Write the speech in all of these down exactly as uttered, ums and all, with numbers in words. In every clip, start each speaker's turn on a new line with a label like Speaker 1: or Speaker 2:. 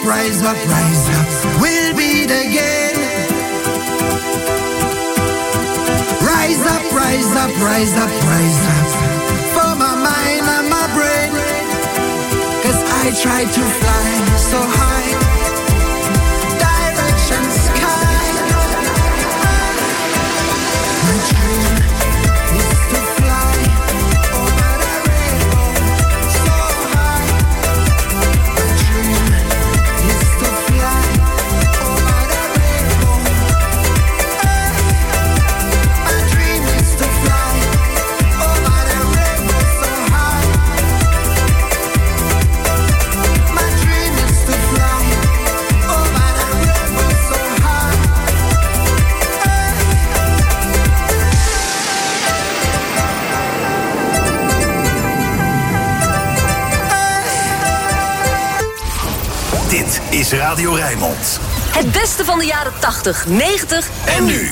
Speaker 1: rise up, rise up. We'll beat again. Rise up, rise up, rise up, rise up. For my mind and my brain. 'Cause I try to fly so high. Direction sky. My dream is to fly over the rainbow so high. My dream is to fly over the rainbow. My dream is to fly over the rainbow so high. My dream is to fly over the rainbow so high.
Speaker 2: Dit is Radio Rijnmond.
Speaker 3: Het beste van de jaren tachtig, negentig
Speaker 2: En nu.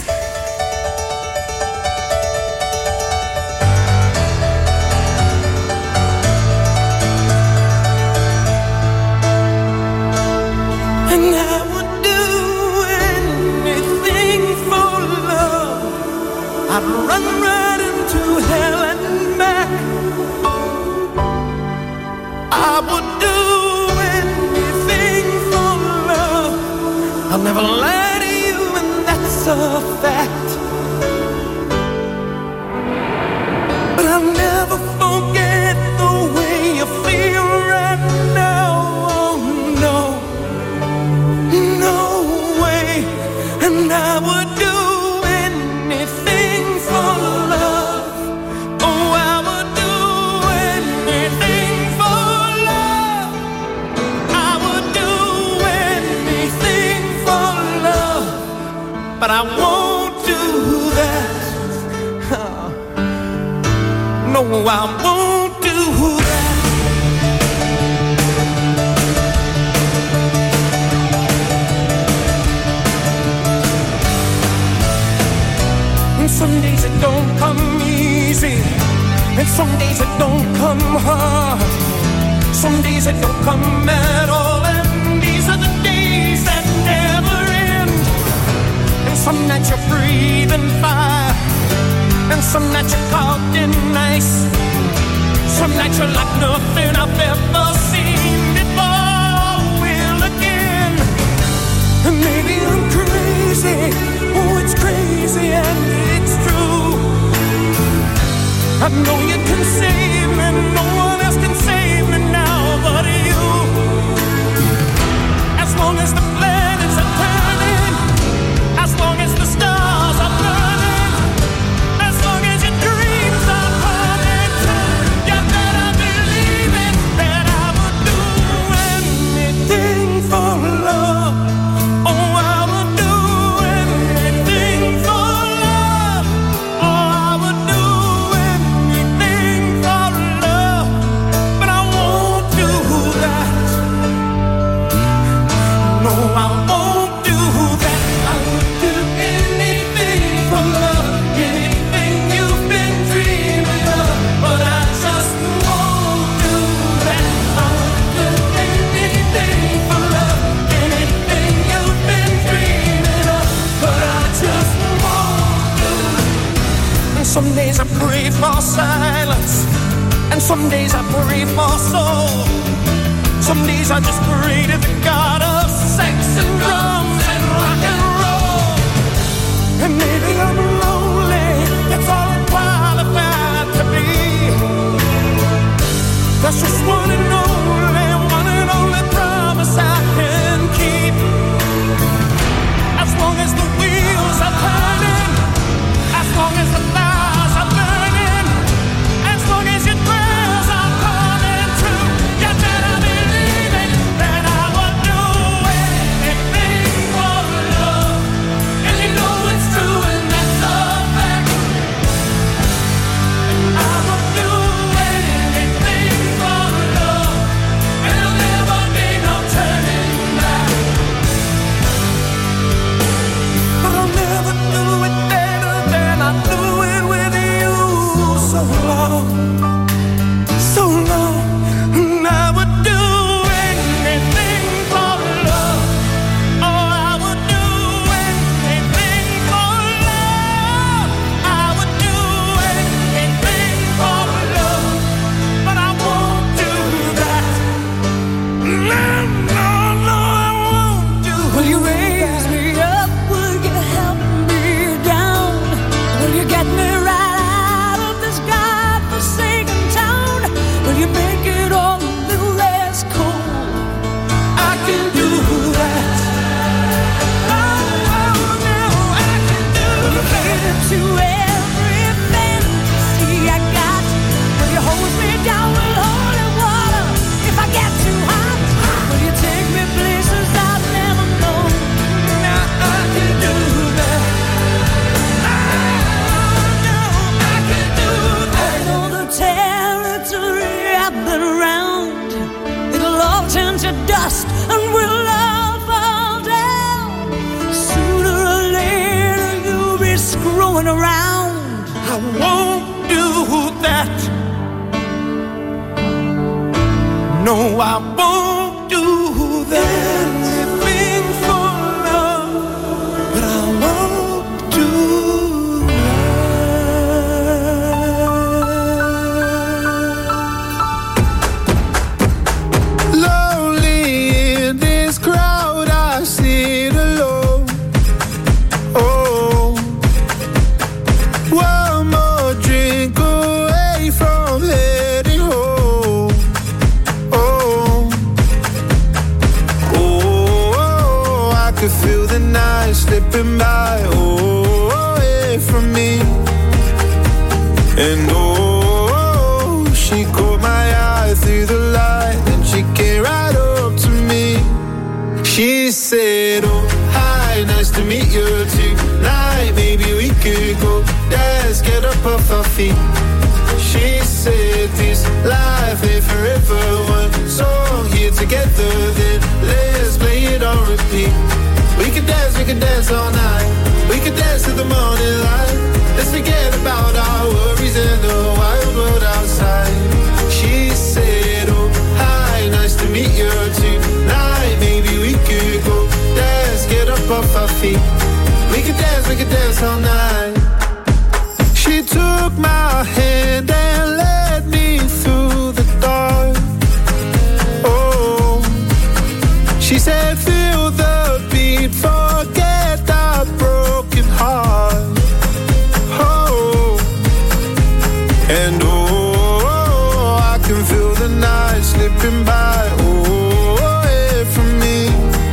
Speaker 4: And I would do anything for love. I'd run right into hell and back. I would do anything for love. I'll never lie to you, and that's a fact. But I'll never forget the way you feel right now. Oh no. No way, and I would do anything for love. Oh, I would do anything for love. I would do anything for love, but I won't do that. Oh. No, I won't do that. Some days it don't come easy, and some days it don't come hard. Some days it don't come at all, and these are the days that never end. And some nights you're breathing fire, and some nights you're caught in ice. Some nights you're like nothing I've ever seen before. Will again, and maybe I'm crazy. Oh, it's crazy and it's true. I know you can save me, no one else can save me now but you. As long as the planets are turning, as long as the stars are burning, as long as your dreams are coming true, you better believe it, that I would do anything for love. Oh, I would do anything for love. Oh, I would do anything for love, but I won't do that. No, I won't do that. I would do anything for love, anything you've been dreaming of, but I just won't do that. I would do anything for love, anything you've been dreaming of, but I just won't do it. And some days I pray for silence, and some days I pray for soul. Some days I just pray to the God of sex and drums and rock and roll. And maybe I'm lonely, that's all I'm qualified to be. That's just one and only, one and only promise I can keep. As long as the wheels are turning, as long as the fires are burning, as long as your prayers are coming true, you better believe it, that I would do anything for love. And you know it's true, and that's a fact. I would do anything for of dust and we'll all fall down. Sooner or later you'll be screwing around. I won't do that. No, I won't do that. Living for love, but I won't do that.
Speaker 1: Lonely in this crowd, I sit alone. Oh, one more drink away from heading home. Oh, oh, I could feel the night slipping by. Oh, away from me. And oh, she caught my eye through the light, and she came right up to me. She said, oh, hi, nice to meet you tonight. Maybe we could go dance, get up off our feet. She said, this life ain't forever. One song here together, then let's play it on repeat. We could dance, we could dance all night. We could dance to the morning light. Let's forget about our worries and the wild world outside. She said, oh, hi, nice to meet you tonight. Maybe we could go dance, get up off our feet. We could dance, we could dance all night. She took my hand and led me through the dark. Oh, she said, feel the beat, forget the broken heart. Oh, and oh, I can feel the night slipping by. Oh, away from me.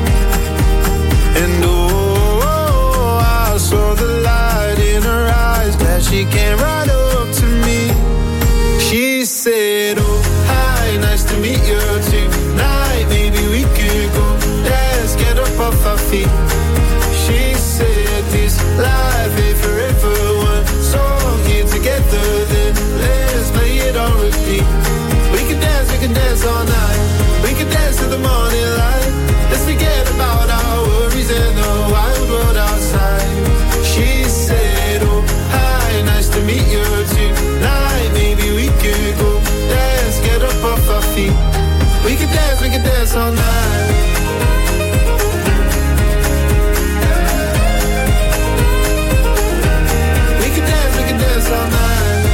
Speaker 1: And oh, I saw the light in her eyes, glad she came right up to me. She said, oh, hi, nice to meet you tonight. Maybe we could go dance, get up off our feet. She said, this life ain't forever. One song here together, then let's play it on repeat. We can dance, we can dance all night. We can dance to the morning light. Let's forget about our worries and the wild world outside. She said, oh, hi, nice to meet you tonight. Maybe we could go dance, get up off our feet. We can dance, we can dance all night. We can dance, we can dance all night.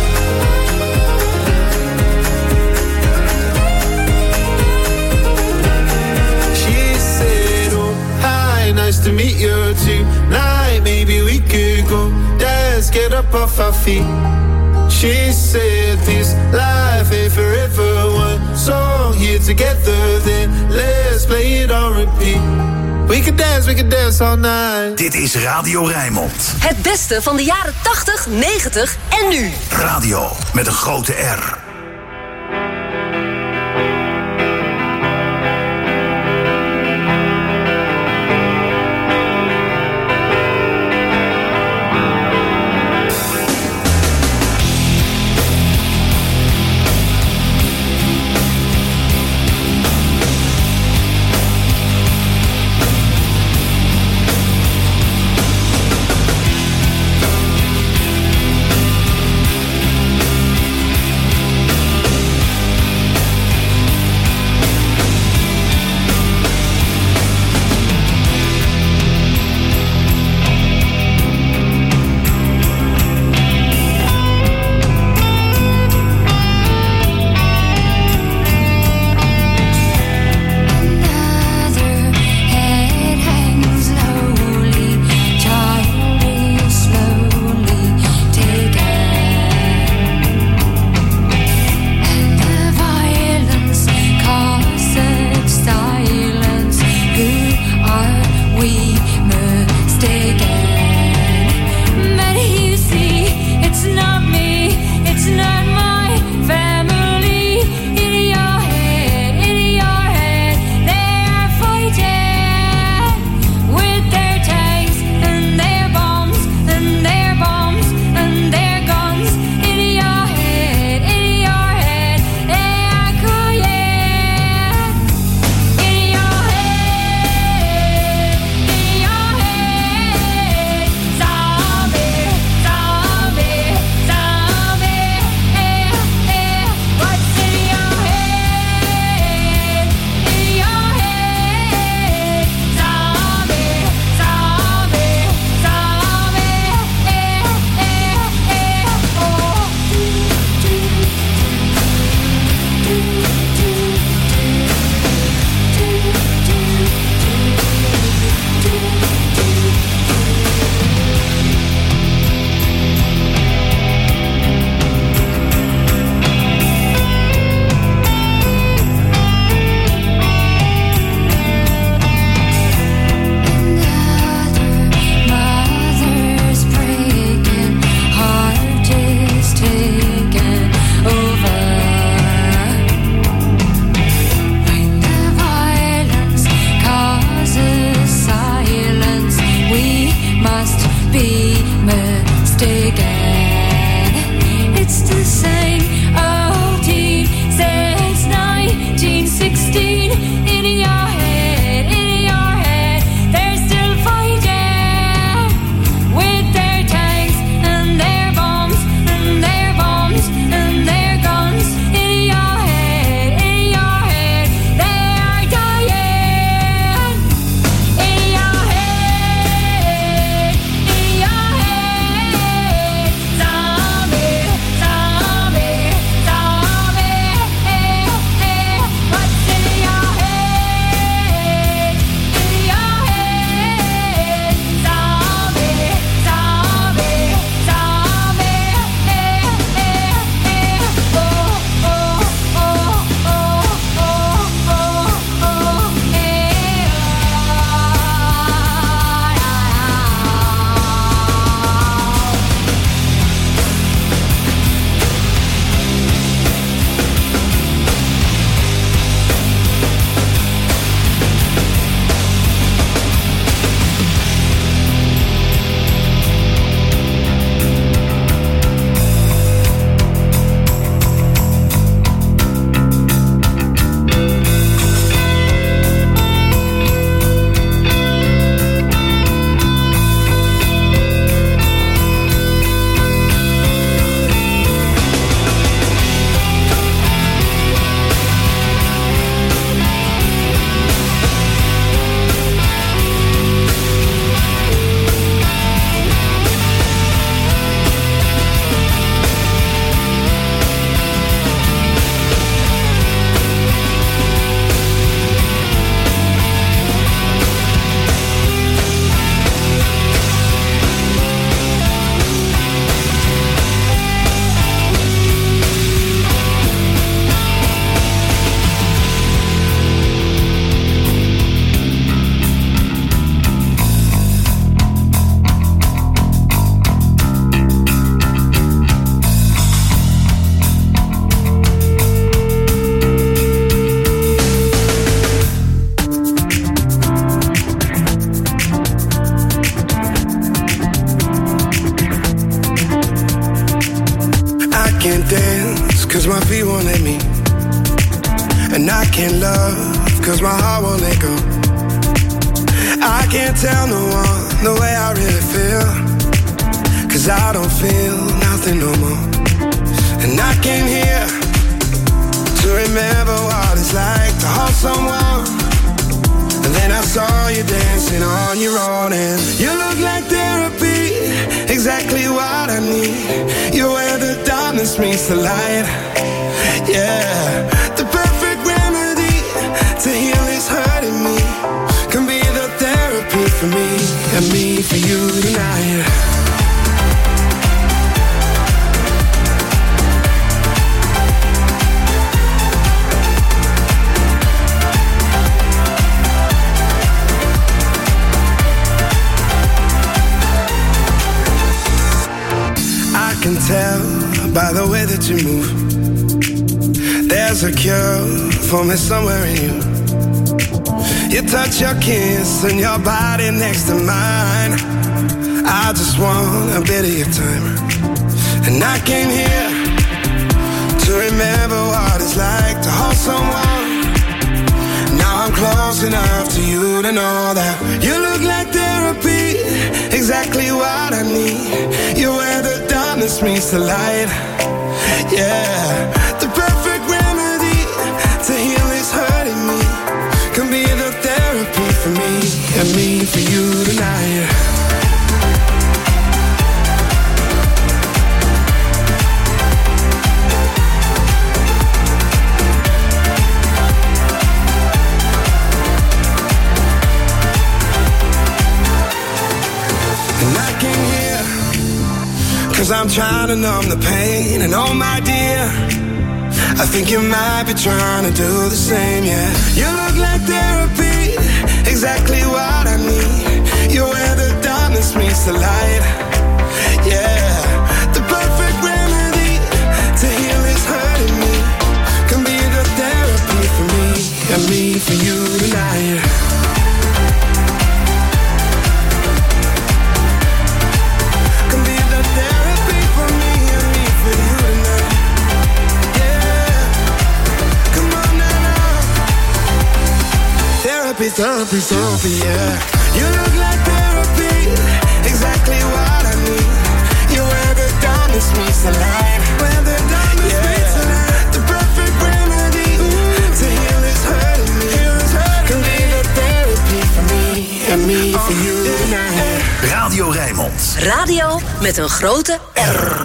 Speaker 1: She said, oh, hi, nice to meet you tonight. Maybe we could go dance, get up off our feet. She said, this life ain't forever. One song here together, then let's play it on repeat. We can dance, we can dance all night.
Speaker 2: Dit is Radio Rijnmond.
Speaker 3: Het beste van de jaren tachtig, negentig en nu.
Speaker 2: Radio met een grote R.
Speaker 5: And I can't love, cause my heart won't let go. I can't tell no one the way I really feel, cause I don't feel nothing no more. And I came here to remember what it's like to hold someone. And then I saw you dancing on your own, and you look like therapy, exactly what I need. You're where the darkness meets the light. Yeah, the perfect remedy to heal is hurting me. Can be the therapy for me and me for you tonight. I can tell by the way that you move, there's a cure for me somewhere in you. You touch your kiss and your body next to mine. I just want a bit of your time. And I came here to remember what it's like to hold someone. Now I'm close enough to you to know that you look like therapy, exactly what I need. You're where the darkness meets the light. Yeah, the perfect remedy to heal is hurting me. Can be the therapy for me and me for you tonight. And I came here cause I'm trying to numb the pain. And oh my dear, I think you might be trying to do the same, yeah. You look like therapy, exactly what I need. You're where the darkness meets the light. Yeah, the perfect remedy to heal is hurting me. Can be the therapy for me and me for you tonight. Can be the therapy for me and me for you tonight. Therapy, therapy, therapy, yeah. You look like therapy, exactly what I need. You're where the darkness meets the light. Where the darkness yeah. meets the light. The perfect remedy Ooh. to heal is hurting me. Can be the therapy for me and me oh, for you tonight.
Speaker 2: Radio Rijnmond.
Speaker 3: Radio met een grote R.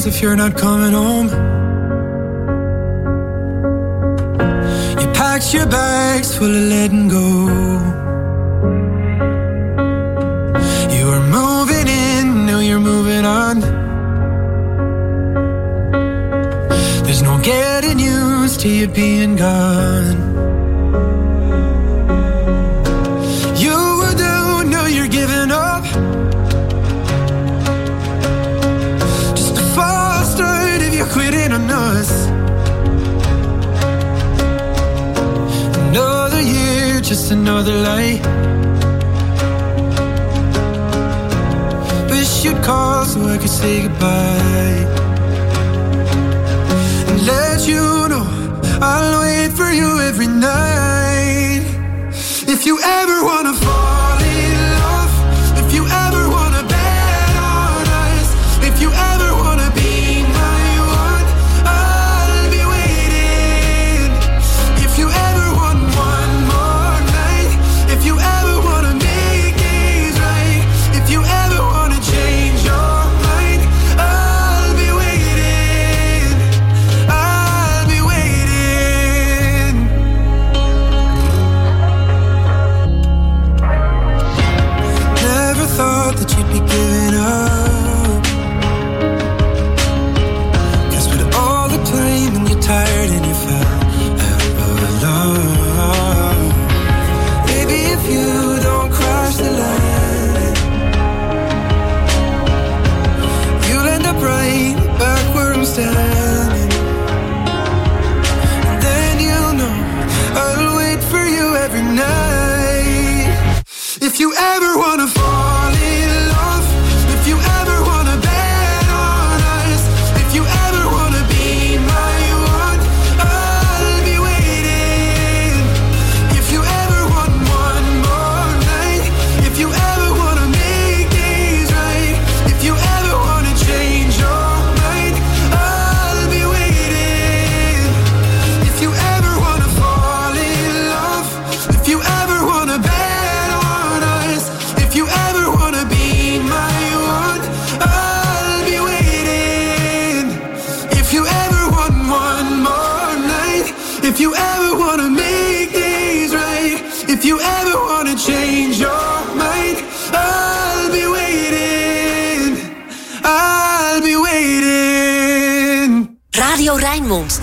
Speaker 6: days if you're not coming home. You packed your bags full of letting go. You were moving in, now you're moving on. There's no getting used to you being gone. You were down, now you're giving up. Just a false start if you're quitting on us. Another year, just another lie. Wish you'd call so I could say goodbye. And let you know I'll wait for you every night. If you ever wanna fall in love, if you ever wanna bet on us, if you ever wanna be my one, I'll be waiting. If you ever want one more night, if you ever wanna make things right, if you ever wanna change your mind, I'll be waiting. I'll be waiting. Never thought that you'd be giving up. 'Cause with all the time and you're tired and you fell out of love. Maybe if you don't cross the line, you'll end up right back where I'm standing. And then you'll know I'll wait for you every night. If you ever wanna fall in love, if you ever wanna bet on us, if you ever wanna be my one, I'll be waiting. If you ever want one more night, if you ever wanna make things right, if you ever wanna change your mind, I'll be waiting. If you ever wanna fall in love, if you ever wanna bet on us, if you ever wanna be my one, I'll be waiting. If you ever want one more night, if you ever wanna make things right, if you ever wanna change your mind, I'll be waiting. I'll be waiting.
Speaker 3: Radio Rijnmond.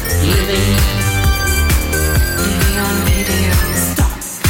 Speaker 7: Living, living on video. Stop.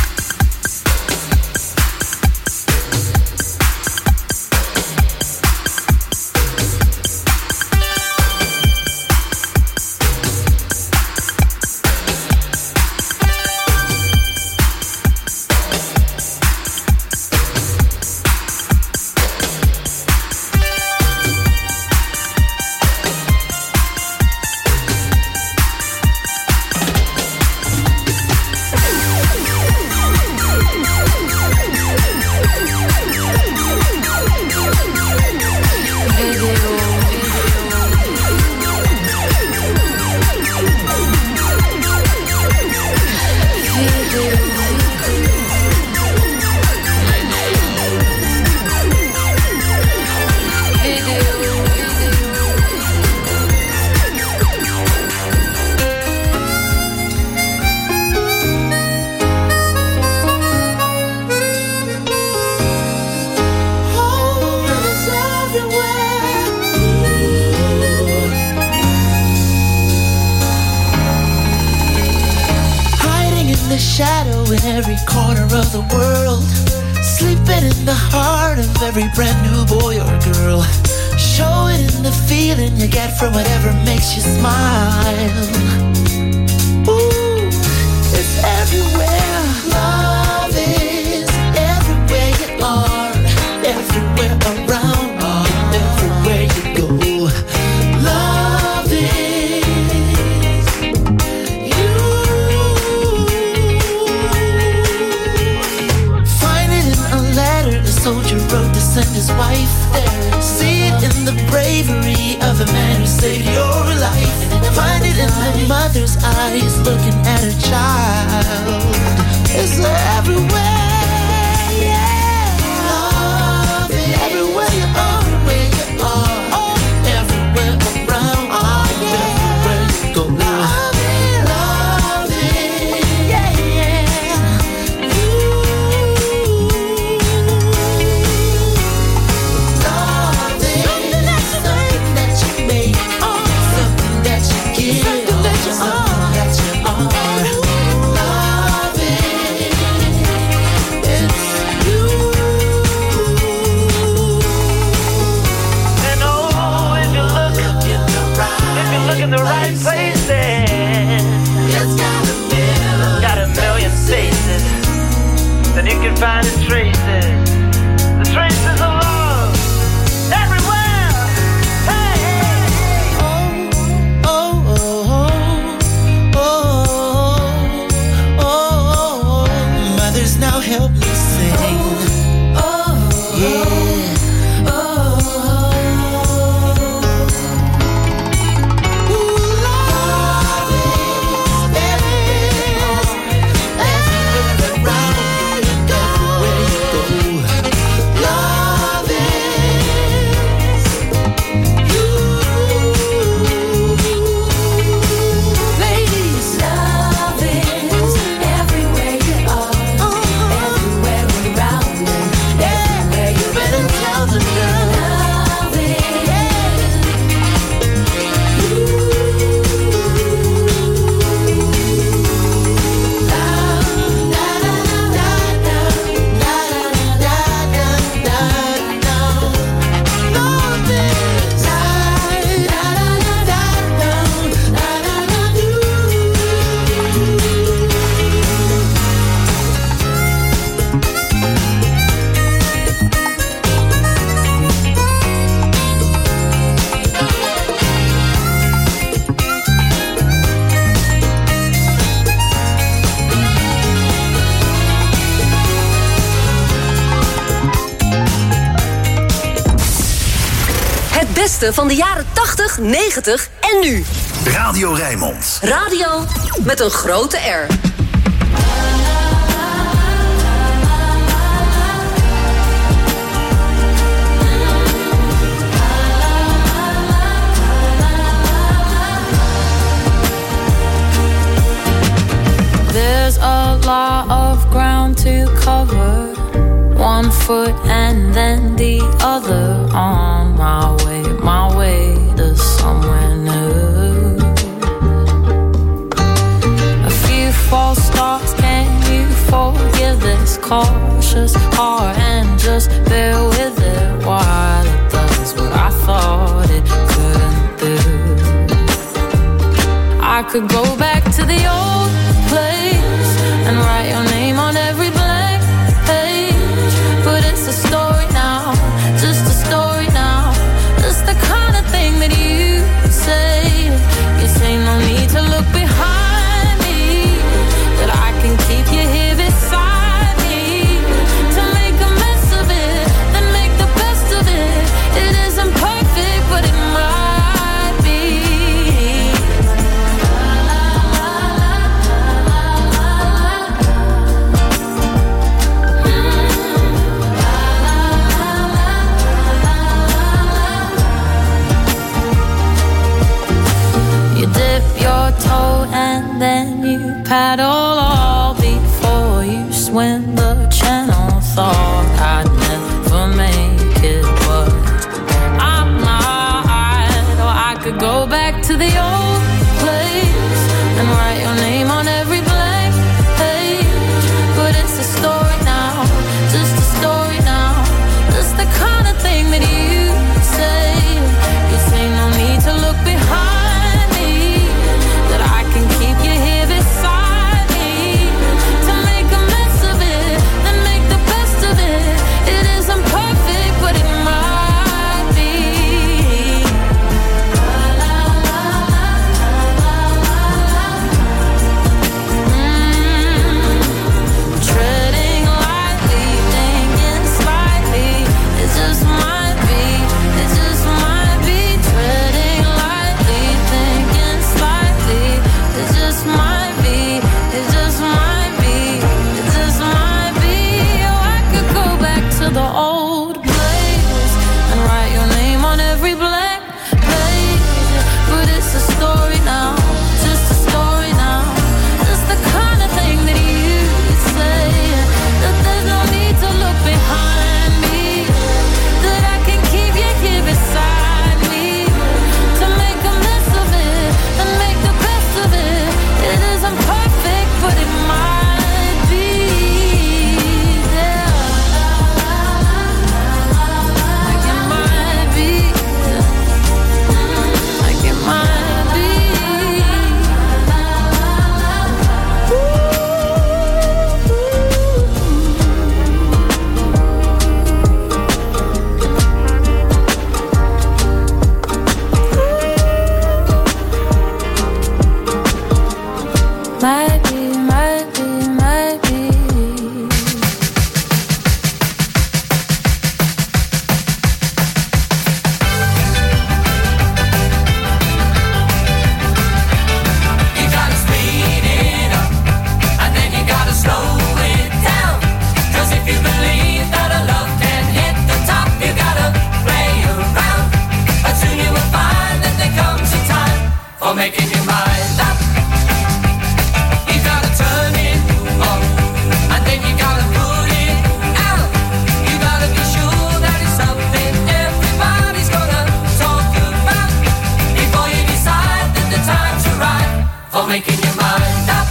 Speaker 8: Every brand new boy or girl, show it in the feeling you get from whatever makes you smile. Ooh, it's everywhere. Love is everywhere you are, everywhere around you, everywhere you go. Love is you. Find it in a letter a soldier wrote to send his wife there. See it in the bravery of a man who saved your life. Find it in the mother's eyes looking at her child. It's everywhere, yeah. Love it everywhere you are, where you are, oh, everywhere around, oh, yeah. Everywhere you go. Love it, love it, yeah, yeah. Ooh. Love it, something that you make, that you make, oh, something that you give, something that you are, that you are. Love it, it's you.
Speaker 9: And oh, if you look, if you look in the right places,
Speaker 8: It's got a million,
Speaker 9: got a million faces, then you can find the traces, the traces of love everywhere. Hey, hey.
Speaker 8: oh, oh, oh, oh, oh, oh. Mothers, now help me sing. Oh, yeah. Oh, ooh, love is everywhere, everywhere around you, everywhere you go. Love is you, ladies.
Speaker 7: Love is everywhere you are, everywhere around you, everywhere
Speaker 8: You
Speaker 7: you
Speaker 8: better tell them, girl.
Speaker 7: love it.
Speaker 3: Het beste van de jaren tachtig, negentig en nu.
Speaker 2: Radio Rijnmond.
Speaker 3: Radio met een grote R.
Speaker 7: There's a lot of ground to cover. One foot and then the other. On my way, my way to somewhere new. cautious heart and just bear with it while it does what I thought it couldn't do. I could go back to the old place and write your name on every blank page, but it's a story now, just a story now. It's the kind of thing that you say. You say no need to look behind me, that I can keep you here beside me, to make a mess of it, then make the best of it. It isn't perfect, but it might be. You dip your toe and then you paddle all before you swim the channel. Thought I'd never make it, but I might. Or I could go back to the old place and write your name on every blank page, but it's a story now, just a story now. It's the kind of thing that you say. You say no need to look behind me, that I can keep you here beside me, to make a mess of it, then make the best of it. It isn't perfect, but it might be. Mm, treading lightly, thinking slightly. It just might be, it just might be. Treading lightly, thinking slightly. It just might be, it just might be, it just might be. Oh, I could go back to the old place and write your name on every blank page, but it's a story now, just a story now. It's the kind of thing that you say, that there's no need to look behind me, that I can keep you here beside me, to make a mess of it and make the best of it. It isn't perfect, but it might be. Yeah, like it might be, like it might be. Might be, might be, might be.
Speaker 4: You gotta speed it up, and then you gotta slow it down. 'Cause if you believe that a love can hit the top, you gotta play around. And soon you will find that there comes a time for making your mind up. You gotta turn it on, and then you gotta put it out. You gotta be sure that it's something everybody's gonna talk about, before you decide that the time's right for making your mind up.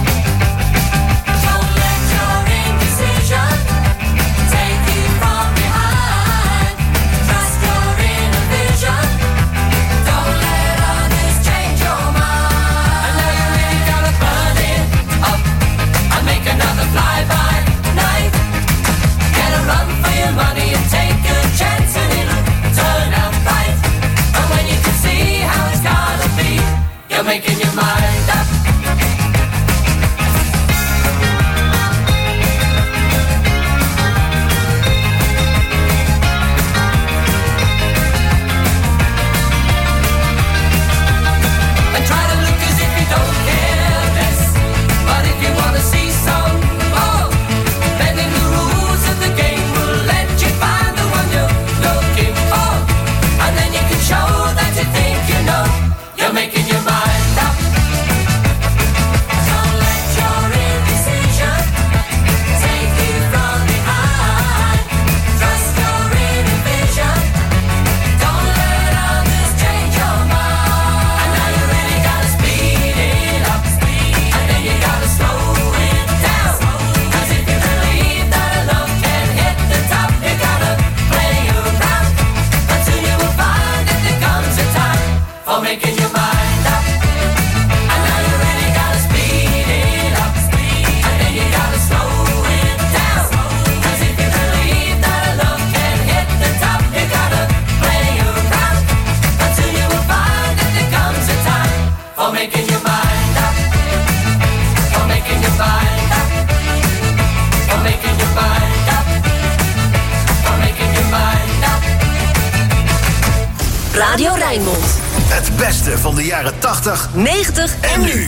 Speaker 4: Don't let your indecision take you from behind. Trust your inner vision. Don't let others change your mind. And now you really gotta burn it up and make another fly-by night. Get a run for your money and take a chance, and it'll turn out right. And when you can see how it's gotta be, you're making your mind up.
Speaker 2: Het beste van de jaren tachtig,
Speaker 3: negentig
Speaker 2: en nu.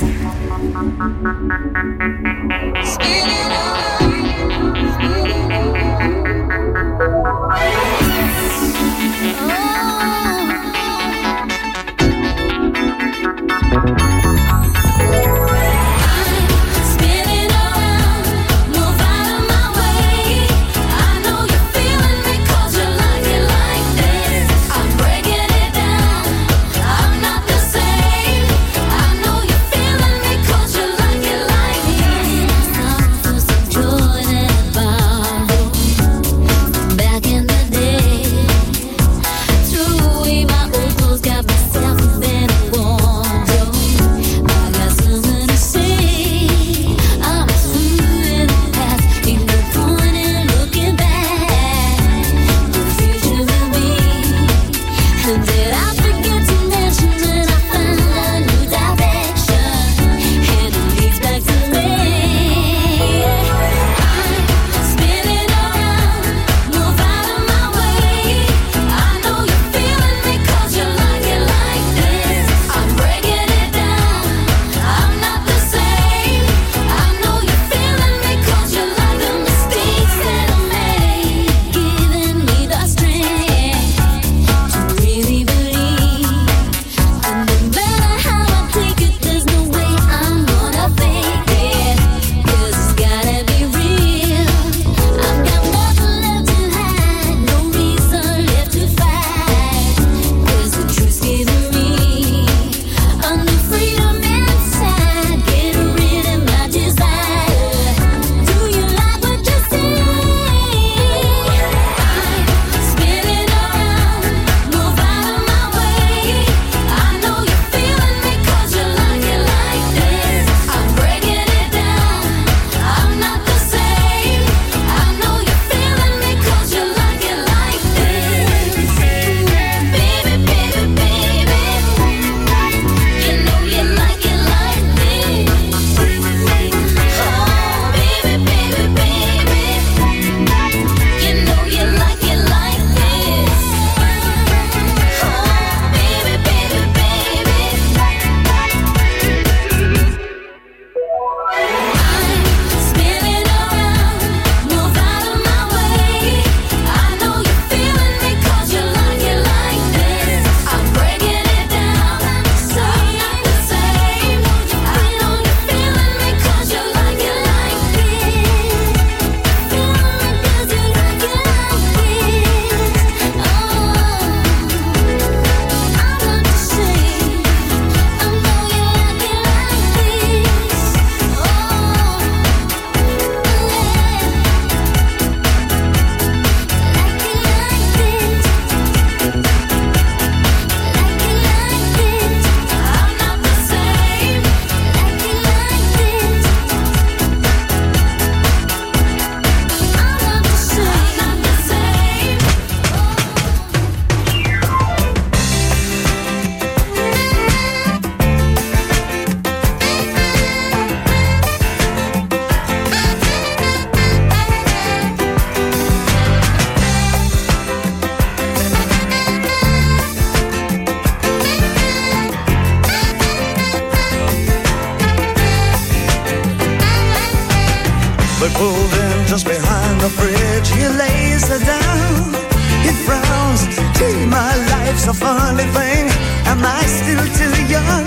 Speaker 10: just behind the bridge. He lays her down, he frowns. Gee, my life's a funny thing. Am I still too young?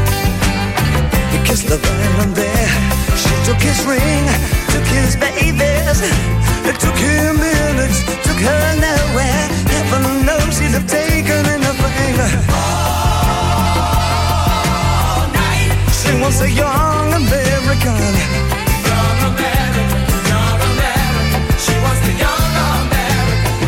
Speaker 10: He kissed the venom there. She took his ring, took his babies. It took him minutes, took her nowhere. Heaven knows he'd have taken anything. All night. She was a young American.
Speaker 4: Young American, young American. She was the young American.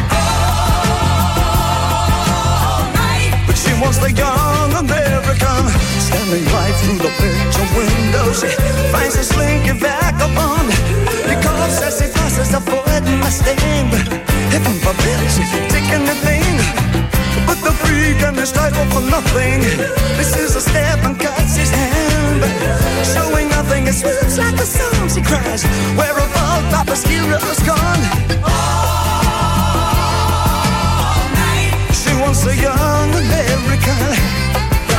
Speaker 4: All night.
Speaker 10: But she was the young American. Standing right through the picture window, she finds a slinky vagabond. He calls as he passes the foot in the sting. Heaven forbid she's taking anything but the freak and his title for nothing. This is a step and cuts his hand, showing nothing. It swoops like a song. She cries, where have all Papa's heroes gone? All night. She wants a young American.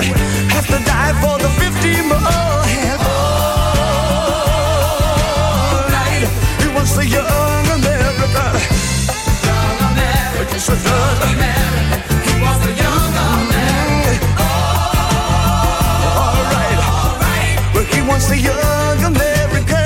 Speaker 10: would have to die for the fifty more. And all night, he was the young American. Young American. Yes, it does. American. He was the young American. Oh, all right. All right. Well, he was the young American.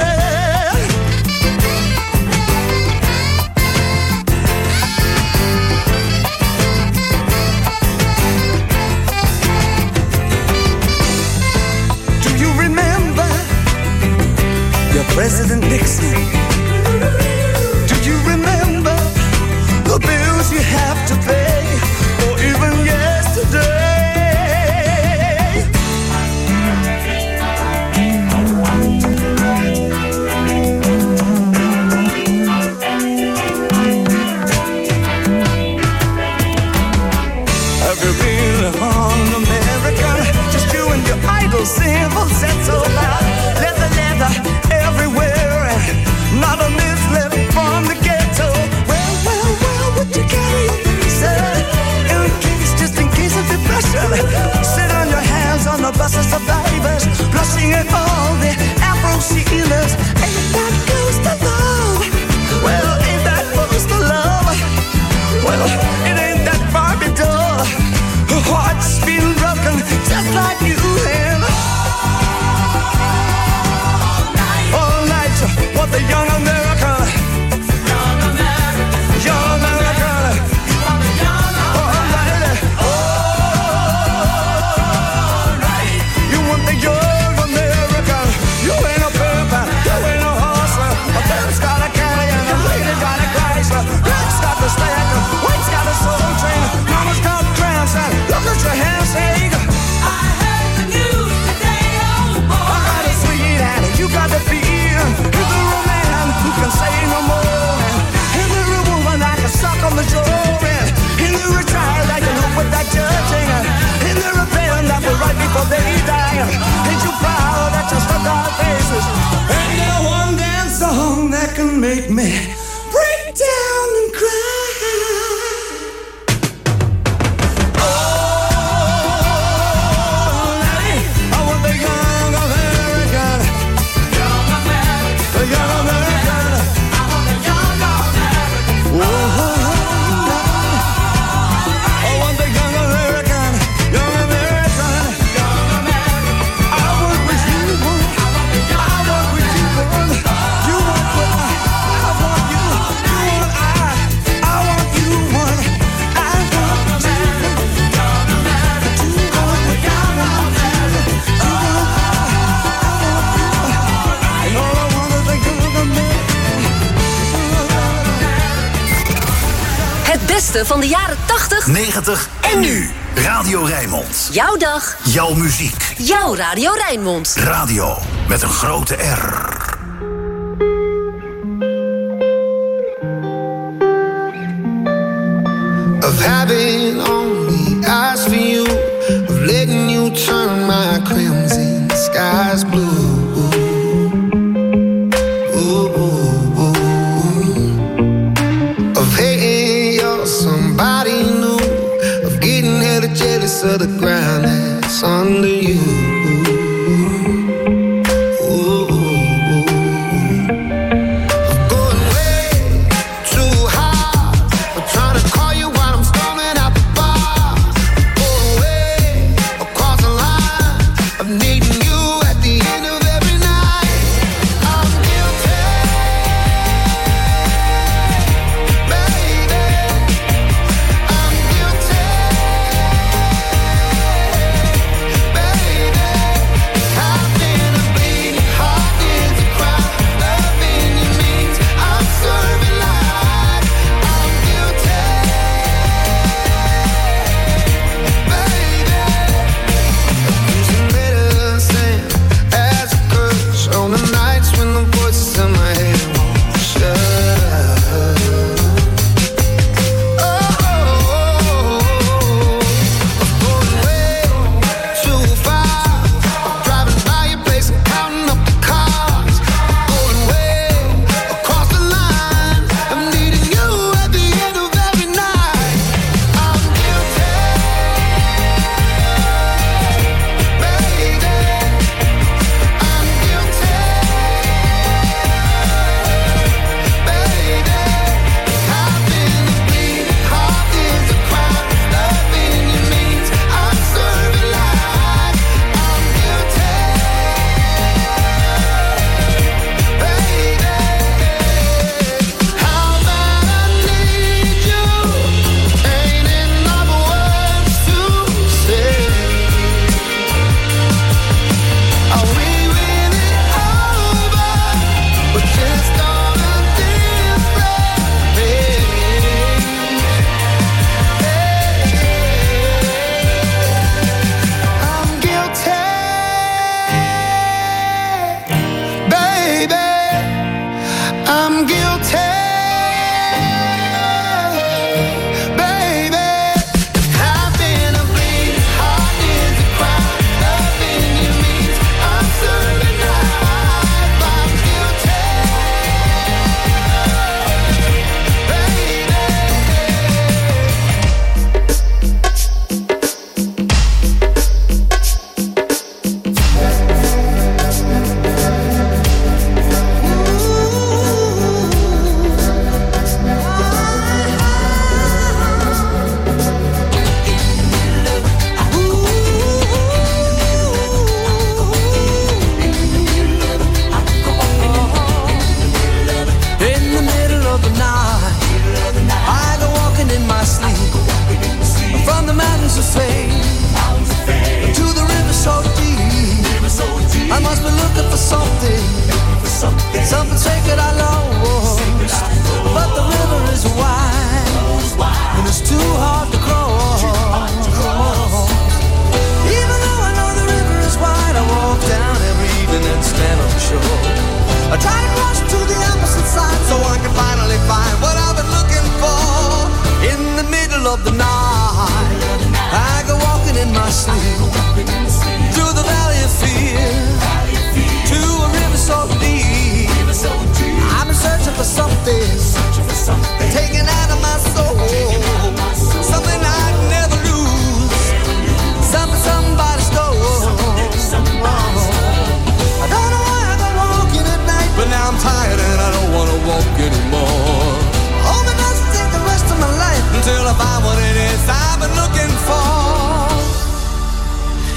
Speaker 5: President Nixon. Do you remember the bills you have to pay, or even yesterday? Have you been on American? Just you and your idle simple set so loud. Leather, leather everywhere, and not a miss left from the ghetto. Well, well, well, would you carry a visa in case, just in case of depression? Sit on your hands on the bus of survivors, blushing at all the Afro sealers. Ain't that close to love? Well, ain't that close to love? Well, it ain't that far to go. Her heart's been broken just like you have. What the young American, young American, young American, what the young American, all right, you want the young American, you ain't a pimp, you ain't a hustler, a pimp's got a candy and a lady got a Chrysler, red's got the stack, white's got a soul train, mama's got cramps and look at your hands shake. I heard the news today, oh boy, I got a sweet and you got the feel. Who can say no more? And there a woman I can suck on the jaw. And there a child I can hope without judging. And there a band that will write before they die. Ain't you proud that you stuck our faces? And there one dance song that can make me break down and cry.
Speaker 3: Van de jaren tachtig,
Speaker 2: negentig en nu. Radio Rijnmond.
Speaker 3: Jouw dag.
Speaker 2: Jouw muziek.
Speaker 3: Jouw Radio Rijnmond.
Speaker 2: Radio met een grote R.
Speaker 1: Of having only eyes for you, of letting you turn my crimson skies blue. Somebody new, of getting hella jealous of the ground that's under you. Ooh, I'm going way too hard, I'm trying to call you while I'm storming out the bar. Going way across the line of needing you at the end of every night. I'm guilty, baby. Better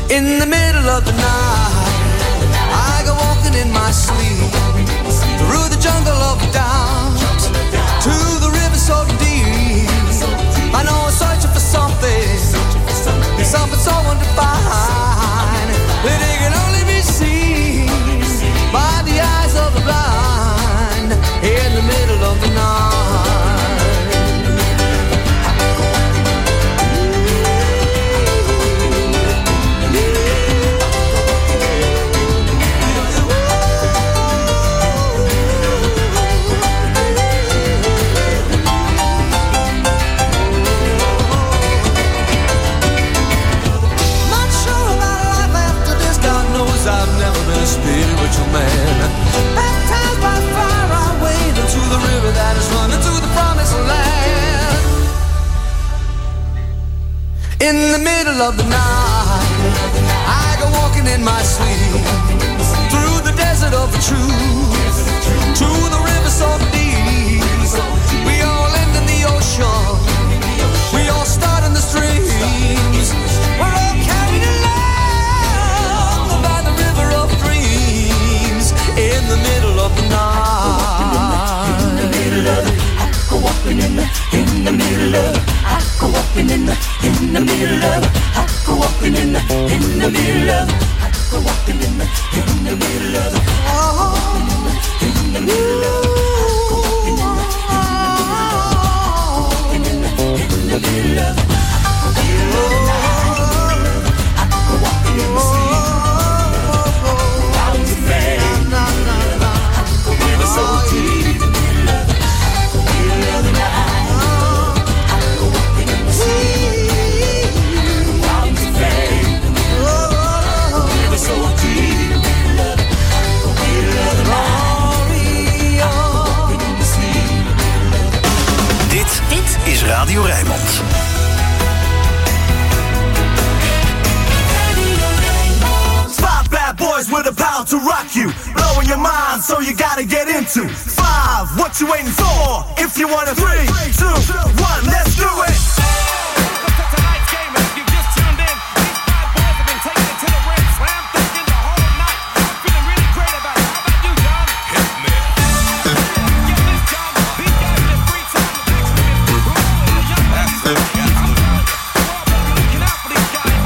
Speaker 6: In the middle of the night, I go walking in my sleep through the jungle of doubt to the river so deep. I know I'm searching for something, something so undefined that it can only be seen by the eyes of the blind. In the middle of the night. Spiritual man, baptized by fire, I wade into the river that is running to the promised land. In the middle of the night, I go walking in my sleep through the desert of the truth to the river so deep. We all end in the ocean, we all start in the streams. We're all carried along by the river of dreams. In the middle of the night. In the middle of the I go walking in the in the middle of I go walking in the in the middle of I go walking in the in the middle of I go walking in the in the middle of oh in the middle of in the middle of I go walking in the sea. So deep, in the middle of the middle of the night, I go walking in the sea, out in the fame, the middle of the river so deep, in the middle of the middle of the night, I go walking in the sea.
Speaker 2: Dit, dit is Radio Rijnmond.
Speaker 10: Five bad boys with the power to rock you, blowing your mind, so you gotta get into five. What you waiting for? If you want a three, two, one, let's do it.
Speaker 11: Tonight's game, if you just tuned in, these five boys have been taking it to the rim, slam thinking the whole night. I'm feeling really great about it. How about you, John? Hit me. Get this, John. These guys in free time have actually been rolling the young ladies. I'm telling you, we're all gonna be looking out for these guys.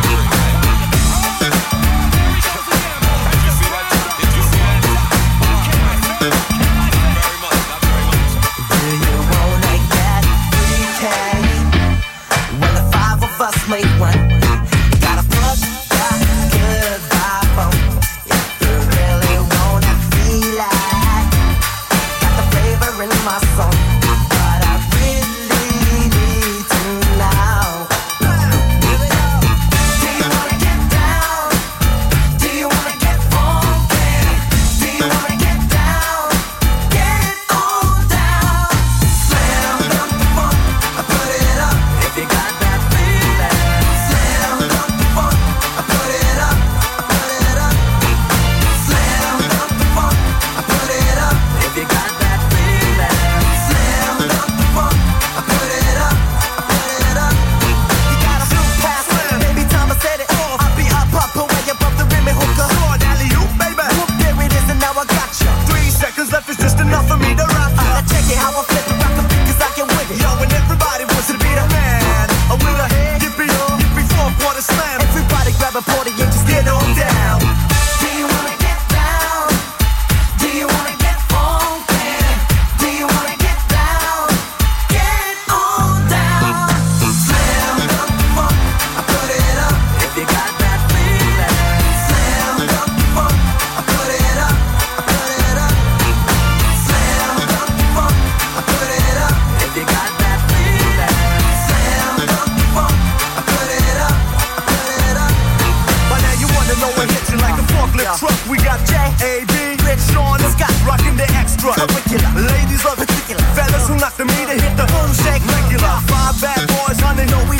Speaker 6: Make one. You gotta put that good vibe on. If you really wanna feel like got the flavor in my song, but I really need to know. Here we go. Do you wanna get down? Do you wanna get funky? Do you wanna get down? Get on down. Slam dunk the funk, I put it up. If you got that feeling. Slam dunk the funk, I put it up, I put it up. Slam dunk the funk, I put it up. If you got that feeling. Slam dunk the funk, I put it up, I put it up. You got a blue pass, baby, time to set it off. I'll be up, up, away above the rim and hook a hard alley-oop, baby. Whoop, there it is, and now I got you.
Speaker 10: Three seconds left is just enough for me to rock ya.
Speaker 6: Now check it how I flip it, rock the beat, 'cause I can whip it.
Speaker 10: Yo, and everybody wants to be the man. I'm with a yippee, yippee, four quarter slam.
Speaker 6: Everybody grab a party and just get on down. Do you wanna get down? Do you wanna get funky? Do you wanna get down? Get on down. Slam dunk the funk, I put it up. If you got that feeling. Slam dunk the funk, I put it up, I put it up. Slam dunk the funk, I put it up. If you got that feeling. Slam dunk the funk, I put it up, I put it up.
Speaker 10: By now you wanna know what hits you like a forklift
Speaker 6: Yeah.
Speaker 10: truck. We got J A B, Rich, Sean, and Scott rocking the extra.
Speaker 6: Curricular.
Speaker 10: Ladies love it,
Speaker 6: Particular.
Speaker 10: fellas who knock the meter hit the boom shake regular. Five bad boys, honey, know we